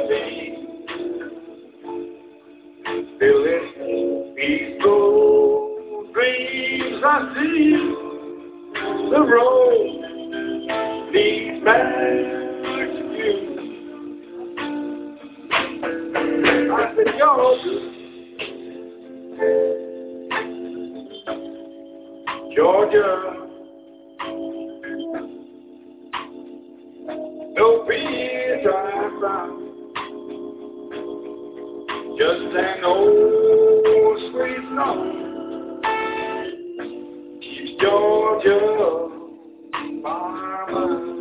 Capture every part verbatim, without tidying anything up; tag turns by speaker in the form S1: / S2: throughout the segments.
S1: sea, feeling peaceful dreams I see. The road leads back to you. I said, Georgia, Georgia, no peace I found, just an old sweet song keeps Georgia by my mind.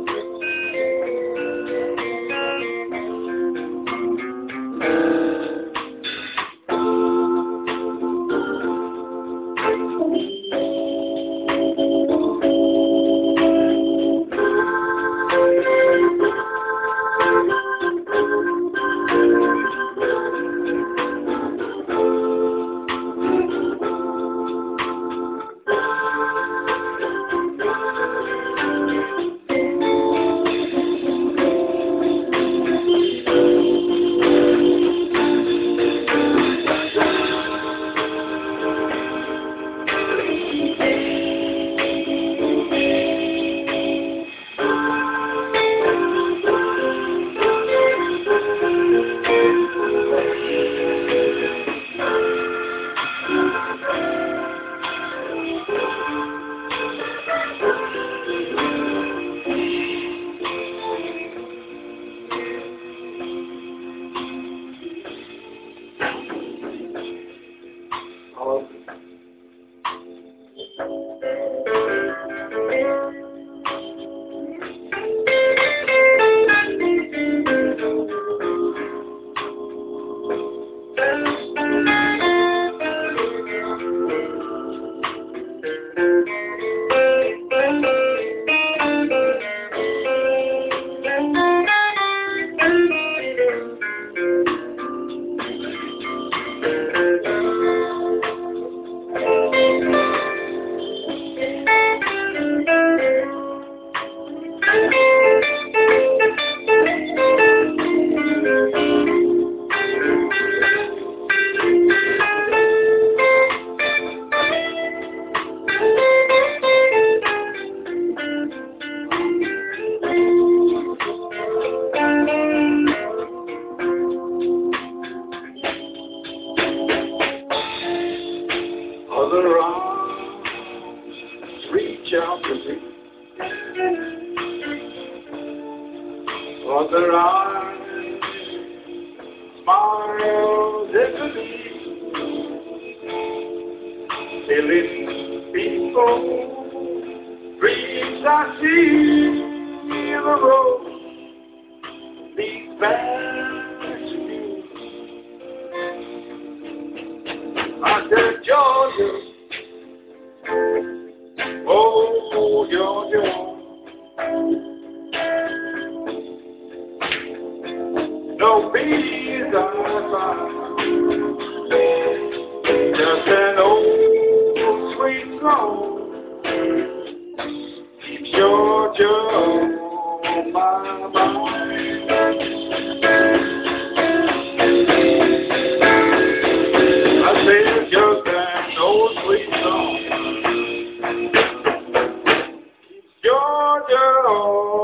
S1: Other arms reach out to me. Other eyes smile into me. Feeling peaceful dreams I see. The road leads back to you. I said, Georgia, oh, Georgia, no peace I find, just an old sweet song keeps Georgia on my mind. I said, just an old sweet song keeps Georgia on